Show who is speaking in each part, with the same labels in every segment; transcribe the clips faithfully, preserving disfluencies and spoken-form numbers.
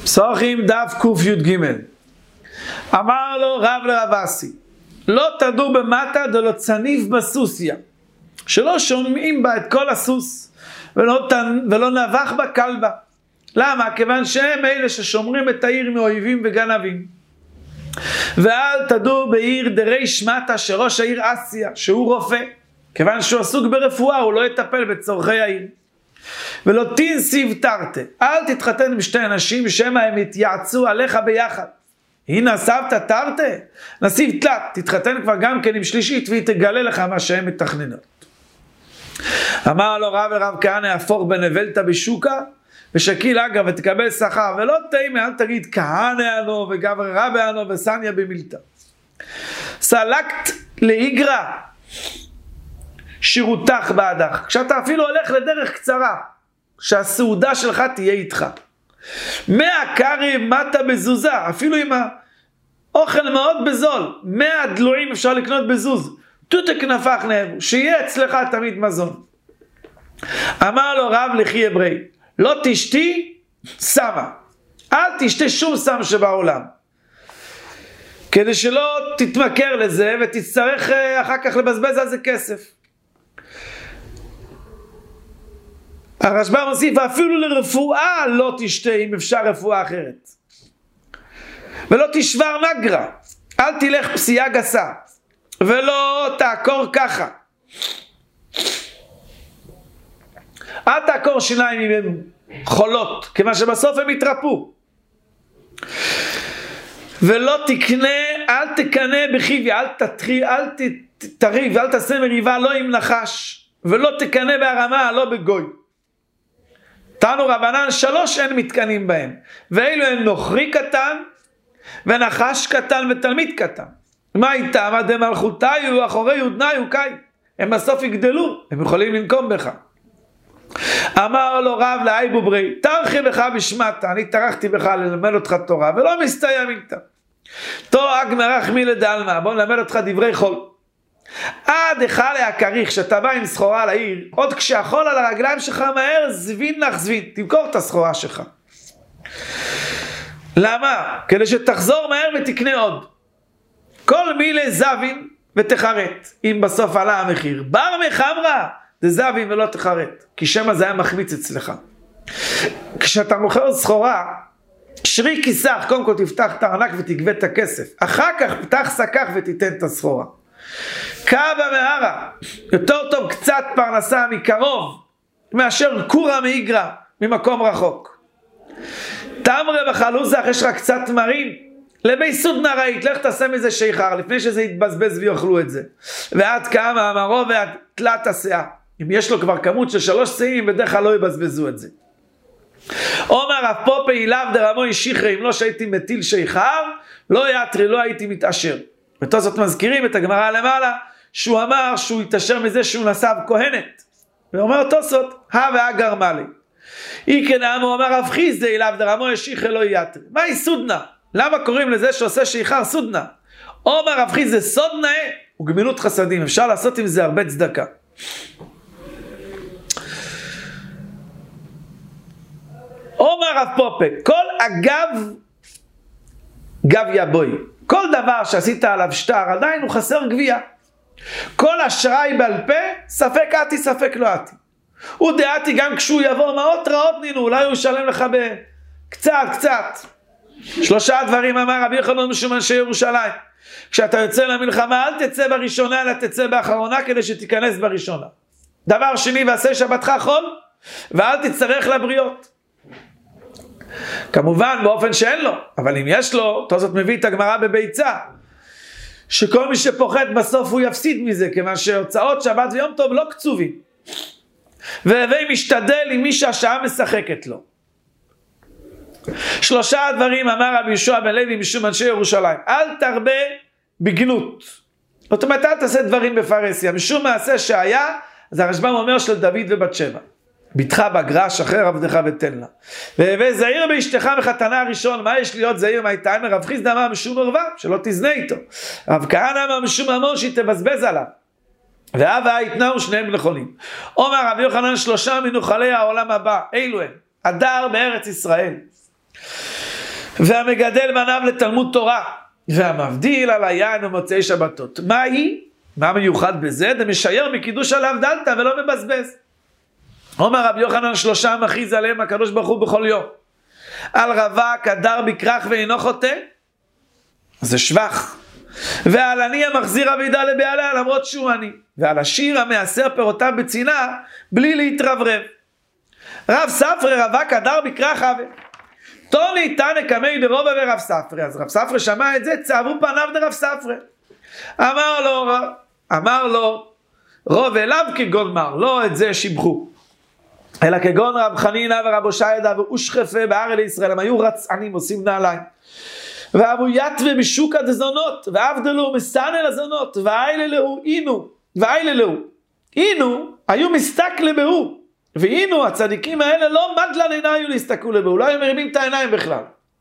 Speaker 1: פסוחים דף ק"ג. אמר לו רב לרב אסי, לא תדור במטה דלא צניף בסוסיה, שלא שומעים בה את כל הסוס, ולא, ולא נבח בה כלבה. למה? כיוון שהם אלה ששומרים את העיר מאויבים וגנבים. ואל תדור בעיר דרי שמטה, שראש העיר אסיה, שהוא רופא, כיוון שהוא עסוק ברפואה, הוא לא יטפל בצורכי העיר. ולא תנסיב תרתה, אל תתחתן עם שתי אנשים שמא הם יתייעצו עליך ביחד. הנה סבתא תרתה, נסיב תלת, תתחתן כבר גם כן עם שלישית והיא תגלה לך מה שהם מתכננות. אמר לו רב ורב כהנא, אפור בנבלתא בשוקה ושקיל אגב ותקבל שכר, ולא תימא, אל תגיד כהנא אנו וגבר רבי אנו וסניה במילתא. סלקת לאיגרא שירותך בעדך, כשאתה אפילו הולך לדרך קצרה, שהסעודה שלך תהיה איתך. מאה קרי מטה בזוזה, אפילו עם האוכל מאוד בזול, מאה דלועים אפשר לקנות בזוז, תותק נפח נאבו, שיהיה אצלך תמיד מזון. אמר לו רב לכי עברי, לא תשתי סמה, אל תשתי שום סם שבעולם, כדי שלא תתמכר לזה ותצטרך אחר כך לבזבז על זה כסף. הרשב"א מוסיף, אפילו לרפואה לא תשתה אם אפשר רפואה אחרת. ולא תשבר נגרה, אל תלך פסיעה גסה, ולא תעקור ככה. אל תעקור שיניים אם הן חולות, כיוון שבסוף הם יתרפו. ולא תקנה, אל תקנה בחיבי, אל תטרי, אל תריב, אל תעשה מריבה, לא עם נחש, ולא תקנה בהרמה, לא בגוי. תנו רבנן, שלוש אין מתקנים בהם, ואילו הם נוכרי קטן, ונחש קטן ותלמיד קטן. מה איתם? עד מלכותיו, אחורי יודניו קאי, הם בסוף יגדלו, הם יכולים לנקום בך. אמר לו רב לאי בוברי, תרחי בך בשמטה, אני תרחתי בך ללמד אותך תורה, ולא מסתיים איתה. תור אגמרח מילי דלמה, בוא נלמד אותך דברי חול. עד החלה הכריך, שאתה בא עם סחורה לעיר, עוד כשהחול על הרגליים שלך מהר, זבין לך זבין, תמכור את הסחורה שלך. למה? כדי שתחזור מהר ותקנה עוד. כל מילי זבין ותחרט, אם בסוף עלה המחיר. בר מחמרה, זה זבין ולא תחרט, כי שמה זה היה מחמיץ אצלך. כשאתה מוכר סחורה, שרי כיסח, קודם כל תפתח את הארנק ותגבה את הכסף. אחר כך פתח סכך ותיתן את הסחורה. קאבה מהרה, יותר טוב קצת פרנסה מקרוב, מאשר קורה מאיגרא ממקום רחוק. תמרה בחלוזח, יש לך קצת תמרים, לבי סודנה ראית, לך תעשה מזה שיחר, לפני שזה יתבזבז ויאכלו את זה. ועד כמה אמרו ועד תלת הסאה. אם יש לו כבר כמות של שלוש שאים, בדרך כלל לא יבזבזו את זה. אומר אף פופי אילב דרמוי שיחרי, אם לא שהייתי מטיל שיחר, לא יתרי, לא הייתי מתעשר. ותוספות מזכירים את הגמרא למעלה, שהוא אמר שהוא יתעשר מזה שהוא נשא כהנת. ואומר תוספות, הא והא גרמה לי. אי כן אמר, אמר רב חיסדא אילב דרמוי שיחרי לא יתרי. מהי סודנה? למה קוראים לזה שעושה שיחר סודנה? אומר רב חיסדא סודנה הוא גמילות חסדים, אפשר לעשות עם זה הרבה צדקה. אומר רב פופה, כל אגב גב יבוי, כל דבר שעשית עליו שטר עדיין הוא חסר גבייה. כל אשראי בעל פה, ספק עתי ספק לא עתי. הוא דעתי גם כשהוא יבוא מאות רעות נינו, אולי הוא ישלם לך בקצת קצת. שלושה דברים אמר רבי יוחנן משום אנשי ירושלים, כשאתה יוצא למלחמה אל תצא בראשונה אלא תצא באחרונה כדי שתיכנס בראשונה. דבר שני, ועשה שבתך חול ואל תצטרך לבריות. כמובן באופן שאין לו, אבל אם יש לו, תוספות מביא את הגמרא בביצה, שכל מי שפוחד בסוף הוא יפסיד מזה, כיוון שהוצאות שבת ויום טוב לא קצובים. והווי משתדל עם מי שהשעה משחקת לו. שלושה דברים אמר רבי יהושע בן לוי משום אנשי ירושלים, אל תרבה בגנות. זאת אומרת, אל תעשה דברים בפרהסיה, משום מעשה שהיה, אז הרשב"ם אומר של דוד ובת שבע. ביתך בגרה, שחרר עבדך ותן לה. והווי זהיר באשתך מחתנה הראשון, מה יש להיות זהיר מהייתיים? רב חיסדא אמר משום ערווה, שלא תזנה איתו. רב כהנא אמר משום ממון שהיא תבזבז עליו. והא והא יתנאו שניהם נכונים. אומר רבי יוחנן שלושה מנוחלי העולם הבא, אילו הם, הדר בארץ ישראל. והמגדל בניו לתלמוד תורה, והמבדיל על היין ומוצאי שבתות. מה היא? מה מיוחד בזה? זה משייר מקידוש עליו דלתה ולא מבזבז. אומר רבי יוחנן, שלושה מכריז עליהם הקדוש ברוך הוא בכל יום. על רווק, הדר בכרך ואינו חוטא, זה שבח. ועל עני המחזיר אבידה לבעליה למרות שהוא עני. ועל השיר המעשר פירותיו בצינה בלי להתרברב. רב ספרי רווק, הדר בכרך אבי. תוני תנא קמי דרובה ורב ספרי. אז רב ספרי שמע את זה, צעבו פניו דרב ספרי. אמר לו, אמר לו, רוב אליו כגון מר, לא את זה שיבחו. אלא כגון רב חנינא ורב הושעיה ואושחפה בהר לישראל, הם היו רצענים, עושים נעליים. ואבו יתווה בשוק הדזונות, ועבדלו מסנא לזונות, ואייללהו אינו, ואייללהו אינו, היו מסתכלי בהו, ואינו הצדיקים האלה לא מדלן עיניים להסתכלו לבהו, לא היו מרימים את העיניים בכלל.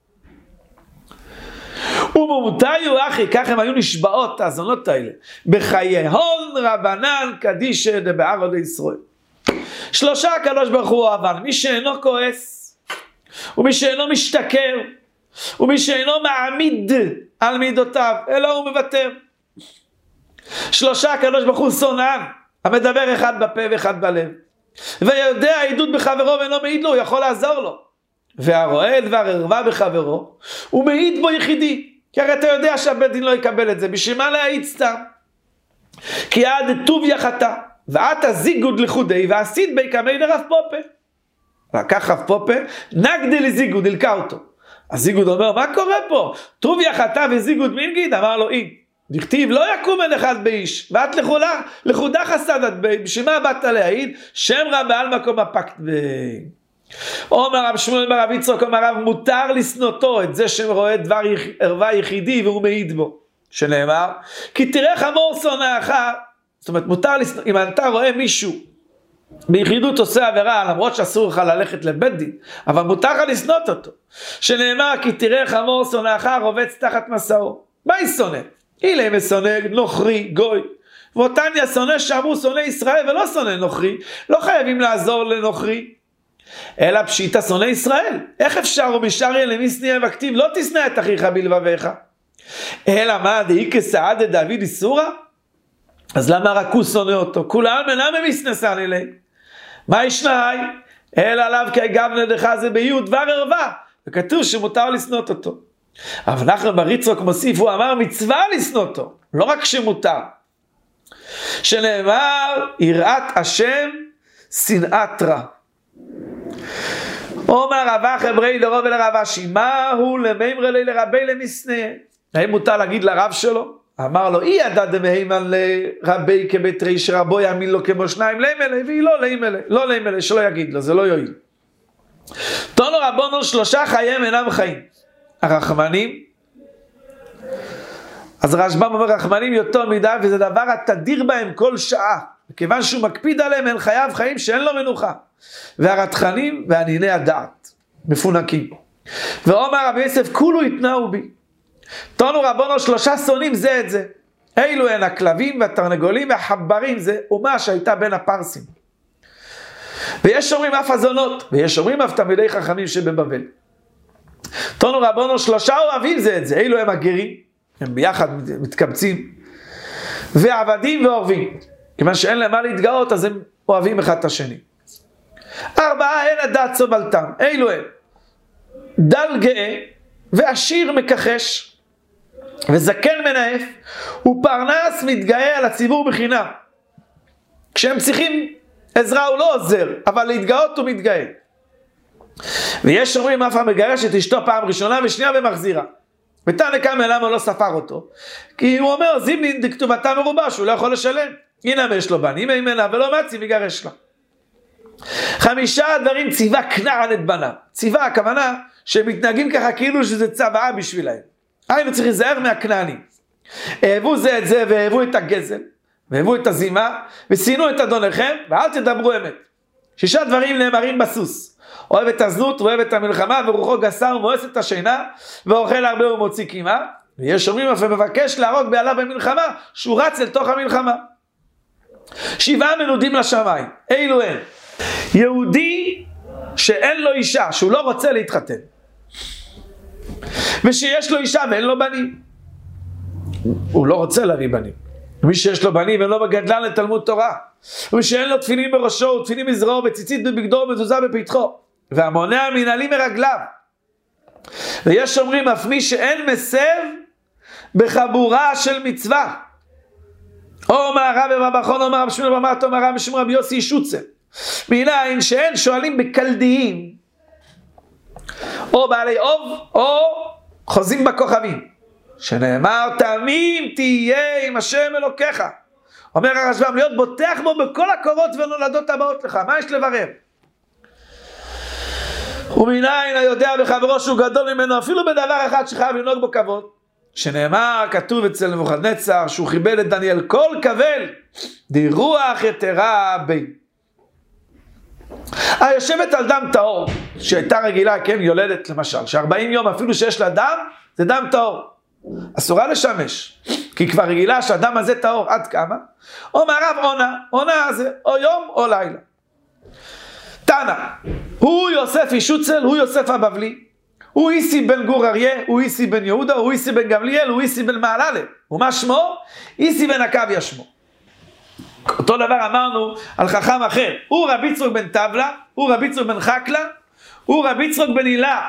Speaker 1: ומומותיו אחי, כך הם היו נשבעות, הזונות האלה, בחיי הון רבנן קדישא דבערא לישראל. שלושה הקדוש ברוך הוא אוהבן, מי שאינו כועס, ומי שאינו משתכר, ומי שאינו מעמיד על מידותיו, אלא הוא מוותר. שלושה הקדוש ברוך הוא שונאן, המדבר אחד בפה ואחד בלב, ויודע עדות בחברו ואינו מעיד לו, הוא יכול לעזור לו. והרואה דבר ערווה בחברו, הוא מעיד בו יחידי, כי הרי אתה יודע שהבית דין לא יקבל את זה, בשביל מה להעיד סתם? כי עד טוב יחתה, ואת הזיגוד לחודי, ועשית בי קמי דרב פופה. לקח רב פופה, נגדי לזיגוד, הלקה אותו. הזיגוד אומר, מה קורה פה? טוב יחתה וזיגוד מינגיד? אמר לו, אין. דכתיב, לא יקום אין אחד באיש, ואת לכולה, לכודה חסדת בי, בשביל מה באת להעיד? שם רב בעל מקום הפקת בי. אומר רב שמואל ברב יצחק, אומר רב, מותר לסנותו את זה שרואה דבר ערווה יחידי והוא מעיד בו. שנאמר, כי תראה חמור שונאך, זאת אומרת, מותר לסנות, אם אתה רואה מישהו ביחידות עושה עבירה, למרות שאסור לך ללכת לבית דין, אבל מותר לך לסנות אותו. שנאמר, כי תראה חמור שונאך רובץ תחת מסעו. מה היא שונא? אילה מסונא נוכרי, גוי. ואותניה שונא שאמרו שונא ישראל ולא שונא נוכרי. לא חייבים לעזור לנוכרי. אלא פשיטה שונא ישראל. איך אפשר ומשאריה למי שניא וכתיב לא תשנא את אחיך בלבביך? אלא מה דאי כסעד דוד איסורה? אז למה רק הוא שונא אותו? כולם אינם מסנסן אלי. מה ישנאי? אלא עליו כגבנה דך זה באי ודבר ערווה. וכתוב שמותר לסנות אותו. אבל נחמן בר יצחק מוסיף, הוא אמר מצווה לסנותו, לא רק שמותר. שנאמר, יראת השם, שנאת רע. אומר רבא חברי לרוב ולרב אשי, מה הוא למימר לי לרבי למשנא? האם מותר להגיד לרב שלו? אמר לו, אי ידע דמהימן לרבי כבית ריש רבו יאמין לו כמו שניים לימלה, והיא לא לימלה, לא לימלה, שלא יגיד לו, זה לא יועיל. תונו רבונו שלושה חיים אינם חיים. הרחמנים, אז רשב"ם אומר רחמנים יותר מדי, וזה דבר התדיר בהם כל שעה, מכיוון שהוא מקפיד עליהם, אין חייו חיים שאין לו מנוחה. והרתחנים וענייני הדעת, מפונקים. ואומר רבי יוסף, כולו יתנאו בי. תונו רבונו שלושה שונאים זה את זה. אילו הן הכלבים והתרנגולים והחברים, זה אומה שהייתה בין הפרסים. ויש אומרים אף הזונות, ויש אומרים אף תלמידי חכמים שבבבל. תונו רבונו שלושה אוהבים זה את זה, אילו הם הגרים, הם ביחד מתקבצים, ועבדים ואוהבים, כיוון שאין להם מה להתגאות, אז הם אוהבים אחד את השני. ארבעה אין הדת סובלתם, אילו הם, דל גאה, ועשיר מכחש, וזקן מנאף, ופרנס מתגאה על הציבור בחינם. כשהם צריכים עזרה הוא לא עוזר, אבל להתגאות הוא מתגאה. ויש אומרים אף המגרש את אשתו פעם ראשונה ושנייה ומחזירה. ותנא קמא למה לא ספר אותו? כי הוא אומר, זימנין דכתובתה מרובה שהוא לא יכול לשלם. הנה יש לו בנים ממנה ולא מצי ויגרש לה. חמישה דברים ציווה כנען את בניו. ציווה הכוונה שהם מתנהגים ככה כאילו שזה צוואה בשבילהם. היינו צריך להיזהר מהכנענים. אהבו זה את זה ואהבו את הגזל ואהבו את הזימה ושינו את אדוניכם ואל תדברו אמת. שישה דברים נאמרים בסוס. אוהב את הזנות, אוהב את המלחמה, ורוחו גסר ומואס את השינה, ואוכל הרבה ומוציא קימה. ויש אומרים אף מבקש להרוג בעלה במלחמה, שהוא רץ אל תוך המלחמה. שבעה מנודים לשמיים, אילו הם. יהודי שאין לו אישה, שהוא לא רוצה להתחתן. ושיש לו אישה ואין לו בנים. הוא לא רוצה להביא בנים. מי שיש לו בנים ואין לו גדלן לתלמוד תורה, ומי שאין לו תפילין בראשו ותפילין בזרועו וציצית בבגדו ומזוזה בפתחו, והמונע מנהלים מרגליו. ויש אומרים אף מי שאין מסב בחבורה של מצווה, או מהרב ובבחון או מהרב שמואל במרת או מהרב משום רבי יוסי שוצה, מניין שאין שואלים בקלדיים או בעלי אוב או חוזים בכוכבים, שנאמר תמים תהיה עם השם אלוקיך. אומר הרשב"ם להיות בוטח בו בכל הקורות ונולדות הבאות לך. מה יש לברר? ומניין היודע בחברו שהוא גדול ממנו אפילו בדבר אחד שחייב לנהוג בו כבוד, שנאמר כתוב אצל נבוכדנצר שהוא חיבל את דניאל כל כבל די רוח יתרה בי. היושבת על דם טהור שהייתה רגילה, כן, יולדת למשל ש-ארבעים יום אפילו שיש לה דם זה דם טהור, אסורה לשמש כי כבר רגילה שהדם הזה טהור. עד כמה? או מערב עונה, עונה זה או יום או לילה. תנא הוא יוסף ישוצל, הוא יוסף הבבלי, הוא איסי בן גור אריה, הוא איסי בן יהודה, הוא איסי בן גמליאל, הוא איסי בן מעללה. ומה שמו? איסי בן עקביה שמו. אותו דבר אמרנו על חכם אחר, הוא רבי יצחק בן טבלה, הוא רבי יצחק בן חקלה, הוא רבי יצחק בן הילה.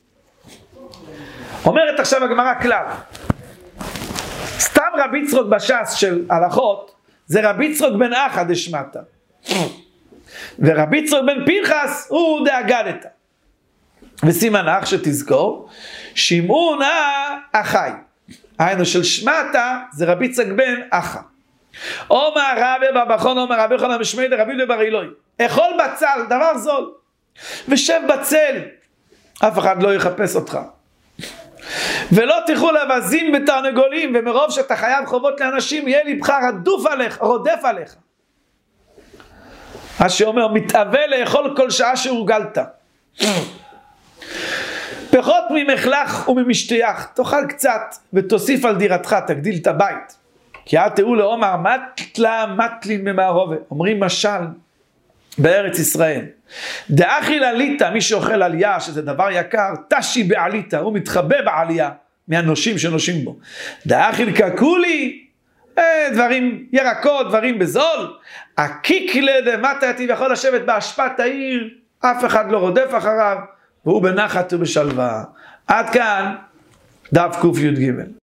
Speaker 1: אומרת עכשיו הגמרא כלל, סתם רבי יצחק בש"ס של הלכות זה רבי יצחק בן אחא דשמטה, ורבי יצחק בן פנחס הוא דאגדתא. וסימן אח שתזכור, שמעון אחי, היינו של שמטה זה רבי יצחק בן אחא. או מהרבי בבחון או מהרבי חנן משמי דרבי לבר אלוהי, אכול בצל, דבר זול, ושב בצל, אף אחד לא יחפש אותך, ולא תלכו לבזים בתרנגולים, ומרוב שאתה חייב חובות לאנשים יהיה ליבך רדוף עליך, רודף עליך. מה שאומר מתאווה לאכול כל שעה שהורגלת. פחות ממחלך וממשטיח תאכל קצת ותוסיף על דירתך, תגדיל את הבית. כי אל תראו לאומר מטלה מטלין ממערובה. אומרים משל בארץ ישראל, דאכיל עליתה, מי שאוכל עלייה שזה דבר יקר, תשי בעליתה, הוא מתחבא בעלייה מהנושים שנושים בו. דאכיל קקולי, דברים ירקות, דברים בזול, הקיקלה דמטה יתיב יכול לשבת בהשפעת העיר, אף אחד לא רודף אחריו, והוא בנחת ובשלווה. עד כאן דף קוף י' ג'.